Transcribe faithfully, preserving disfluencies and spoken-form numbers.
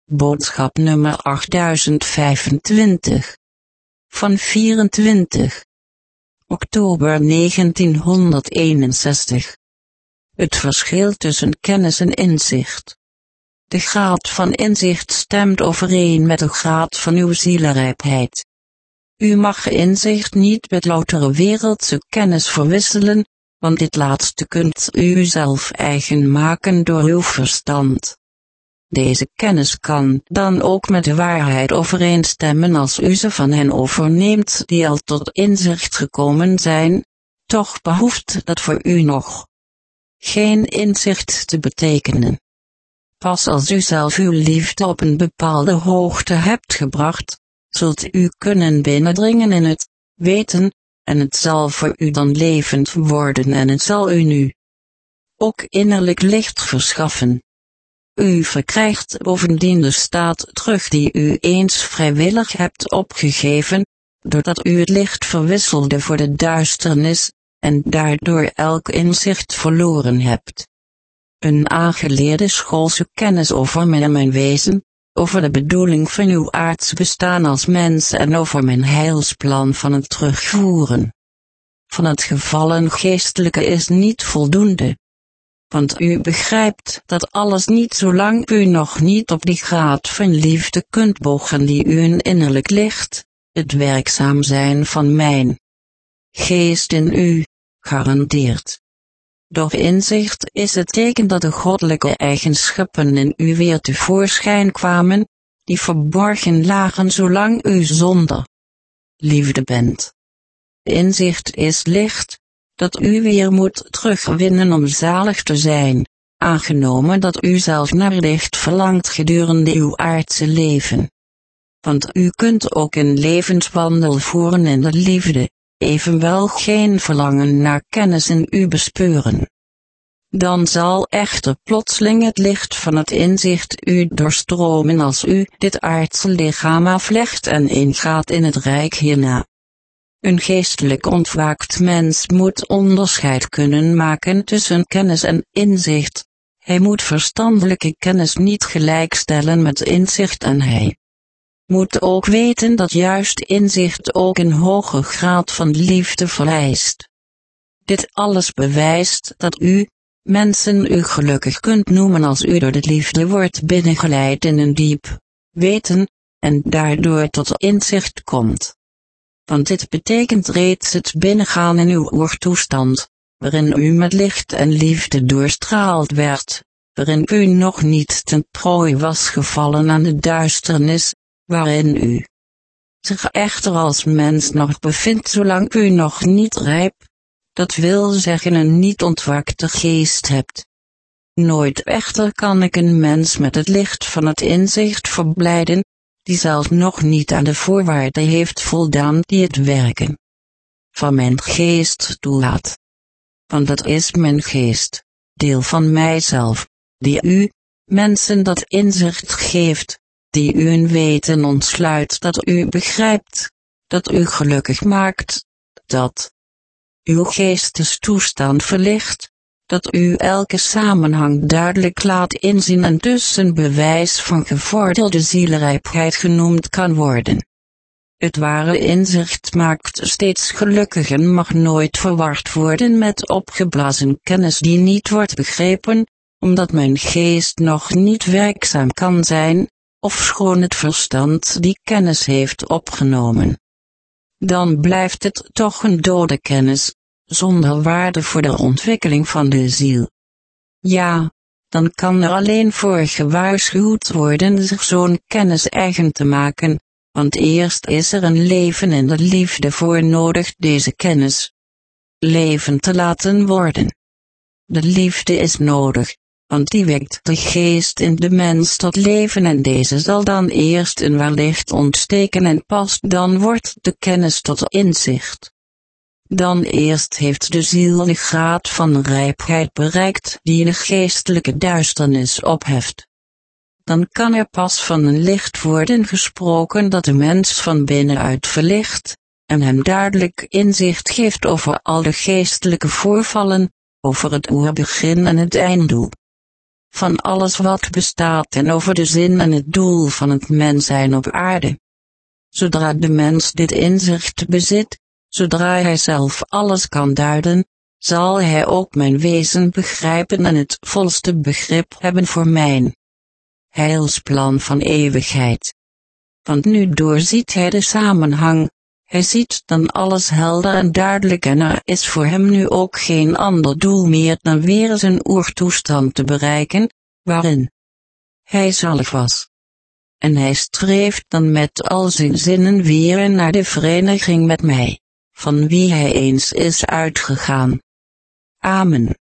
Boodschap nummer achttduizend vijfentwintig. Van vierentwintig oktober negentienhonderdeenenzestig. Het verschil tussen kennis en inzicht. De graad van inzicht stemt overeen met de graad van uw zielerijpheid. U mag inzicht niet met loutere wereldse kennis verwisselen, want dit laatste kunt u zelf eigen maken door uw verstand. Deze kennis kan dan ook met de waarheid overeenstemmen als u ze van hen overneemt die al tot inzicht gekomen zijn, toch behoeft dat voor u nog geen inzicht te betekenen. Pas als u zelf uw liefde op een bepaalde hoogte hebt gebracht, zult u kunnen binnendringen in het weten, en het zal voor u dan levend worden en het zal u nu ook innerlijk licht verschaffen. U verkrijgt bovendien de staat terug die u eens vrijwillig hebt opgegeven, doordat u het licht verwisselde voor de duisternis, en daardoor elk inzicht verloren hebt. Een aangeleerde schoolse kennis over mij en mijn wezen, over de bedoeling van uw aards bestaan als mens en over mijn heilsplan van het terugvoeren van het gevallen geestelijke is niet voldoende. Want u begrijpt dat alles niet zolang u nog niet op die graad van liefde kunt bogen die u een innerlijk licht, het werkzaam zijn van mijn geest in u, garandeert. Door inzicht is het teken dat de goddelijke eigenschappen in u weer tevoorschijn kwamen, die verborgen lagen zolang u zonder liefde bent. Inzicht is licht, dat u weer moet terugwinnen om zalig te zijn, aangenomen dat u zelf naar licht verlangt gedurende uw aardse leven. Want u kunt ook een levenswandel voeren in de liefde, evenwel geen verlangen naar kennis in u bespeuren. Dan zal echter plotseling het licht van het inzicht u doorstromen als u dit aardse lichaam aflegt en ingaat in het rijk hierna. Een geestelijk ontwaakt mens moet onderscheid kunnen maken tussen kennis en inzicht. Hij moet verstandelijke kennis niet gelijkstellen met inzicht en hij moet ook weten dat juist inzicht ook een hoge graad van liefde vereist. Dit alles bewijst dat u, mensen, u gelukkig kunt noemen als u door de liefde wordt binnengeleid in een diep weten, en daardoor tot inzicht komt. Want dit betekent reeds het binnengaan in uw oertoestand, waarin u met licht en liefde doorstraald werd, waarin u nog niet ten prooi was gevallen aan de duisternis, waarin u zich echter als mens nog bevindt zolang u nog niet rijp, dat wil zeggen een niet ontwaakte geest hebt. Nooit echter kan ik een mens met het licht van het inzicht verblijden, die zelf nog niet aan de voorwaarden heeft voldaan die het werken van mijn geest toelaat. Want dat is mijn geest, deel van mijzelf, die u, mensen, dat inzicht geeft, die u een weten ontsluit dat u begrijpt, dat u gelukkig maakt, dat uw geestestoestand verlicht, dat u elke samenhang duidelijk laat inzien en dus een bewijs van gevorderde zielerijpheid genoemd kan worden. Het ware inzicht maakt steeds gelukkig en mag nooit verward worden met opgeblazen kennis die niet wordt begrepen, omdat mijn geest nog niet werkzaam kan zijn, ofschoon het verstand die kennis heeft opgenomen. Dan blijft het toch een dode kennis, zonder waarde voor de ontwikkeling van de ziel. Ja, dan kan er alleen voor gewaarschuwd worden zich zo'n kennis eigen te maken, want eerst is er een leven in de liefde voor nodig deze kennis leven te laten worden. De liefde is nodig, want die wekt de geest in de mens tot leven en deze zal dan eerst in wellicht ontsteken en pas dan wordt de kennis tot inzicht. Dan eerst heeft de ziel de graad van rijpheid bereikt die de geestelijke duisternis opheft. Dan kan er pas van een licht worden gesproken dat de mens van binnenuit verlicht, en hem duidelijk inzicht geeft over al de geestelijke voorvallen, over het oerbegin en het einddoel van alles wat bestaat en over de zin en het doel van het mens zijn op aarde. Zodra de mens dit inzicht bezit, zodra hij zelf alles kan duiden, zal hij ook mijn wezen begrijpen en het volste begrip hebben voor mijn heilsplan van eeuwigheid. Want nu doorziet hij de samenhang, hij ziet dan alles helder en duidelijk en er is voor hem nu ook geen ander doel meer dan weer zijn oertoestand te bereiken, waarin hij zalig was. En hij streeft dan met al zijn zinnen weer naar de vereniging met mij, van wie hij eens is uitgegaan. Amen.